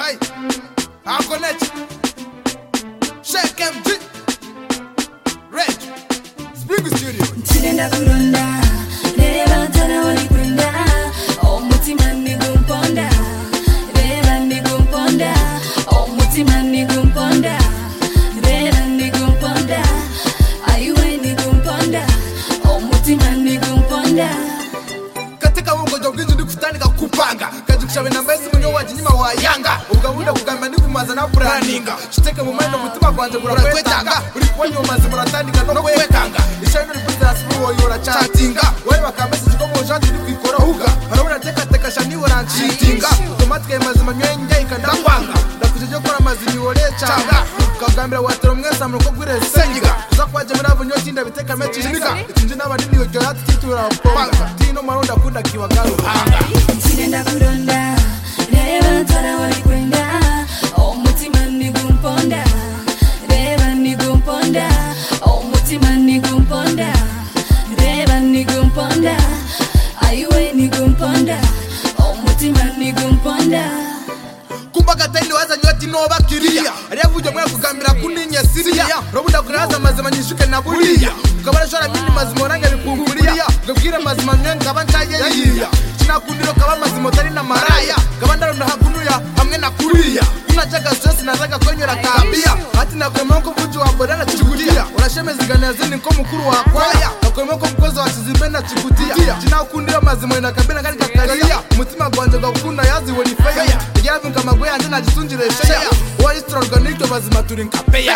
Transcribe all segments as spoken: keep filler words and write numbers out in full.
Aye. I'll connect. Shake M G. Red. Spring Studio. Tinenda kuronda, reba tana wali kwenda. Oh mutima nigumponda, reba nigumponda. Oh mutima nigumponda, reba nigumponda. Ayuwe nigumponda, oh mutima nigumponda. Katika wongo joginji ndikufutanika kupanga kajukishabe na mbezi munyo wajinyima wa yanga ugabuda kugamba ndikumaza na planninga chiteke mu mind mutima kwanje kurakwetanga uri kubonye umaze muratandika no kwekanga ishano ribuza asibu woyora chatinga wewe bakamese ziko mu jandi ndikwikora huga harabona teka teka shani woranchitinga tomatike mazima nyenye ikanda kwanga ndakujeje kora mazini worecanga kagambira watero mwesa muko gwire sengiga zakwaje muravo nyotinda biteka mechinika itinje n'abandi niyo jyati titura panga tino maronda kunda kiwagalo hanga Tinenda kuronda, reba tana wali kwenda. Oh mutima nigumponda, reba nigumponda. Oh mutima nigumponda, reba nigumponda. Ayuwe nigumponda, oh mutima nigumponda. kumbaga taili waza nyoti no bakiria arevuje mwe kugambira kuninya siria robunda kuraza mazima nyishuke na buria ukabara shora mini mazima orange bikunguria gabwira mazima nyenga bantaye yiya china kundiro kaba mazima tari na maraya gabandaro ndo hakunuya hamwe na kuria unachaga stress nazaga kwenyera kabia ati na kwemoko vuju wa bodana chikutia unashemezi ganazini ko mukuru wa kwaya na kwemoko mkozo wa chizibena chikutia china kundiro mazima ina kabina kali kakaria umutima gwanje gakunda yazi woni faya yavu kama gwe anje najisunjire sheya wali strong ganito bazima turi nkapeya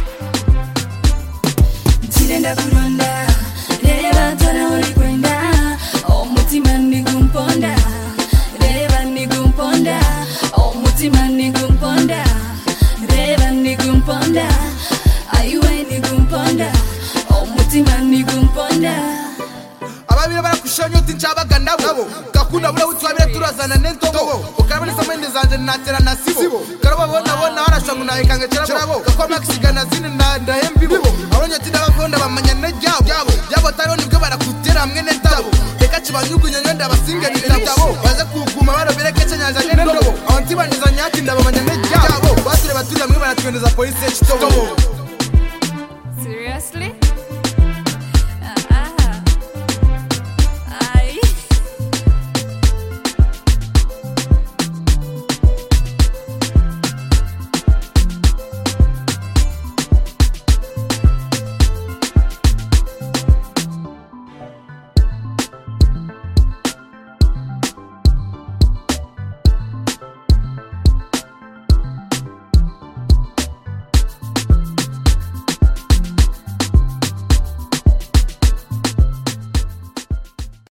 Tinenda kuronda, reba tana wali kwenda. Oh mutima nigumponda, reba nigumponda. Oh mutima nigumponda, reba nigumponda. Ayuwe nigumponda, oh mutima nigumponda. ababira barakushonyo tinchabaga nabo gakunda bura utwabire turazana nentobo ukabane samende zanje natera nasibo karabo bona bona arashwangu na ikange cerabo gakoma kisigana zini na ndahembibo abonye tidabakunda bamanya nejabo yabo yabo taroni bwo barakutera hamwe nentabo reka kibanyugu nyonyonda basinge nitabo baze kuguma barobere kece nyanja nendobo abanti banizanya ati ndabamanya nejabo basire baturi hamwe baratwendeza police y'ekitobo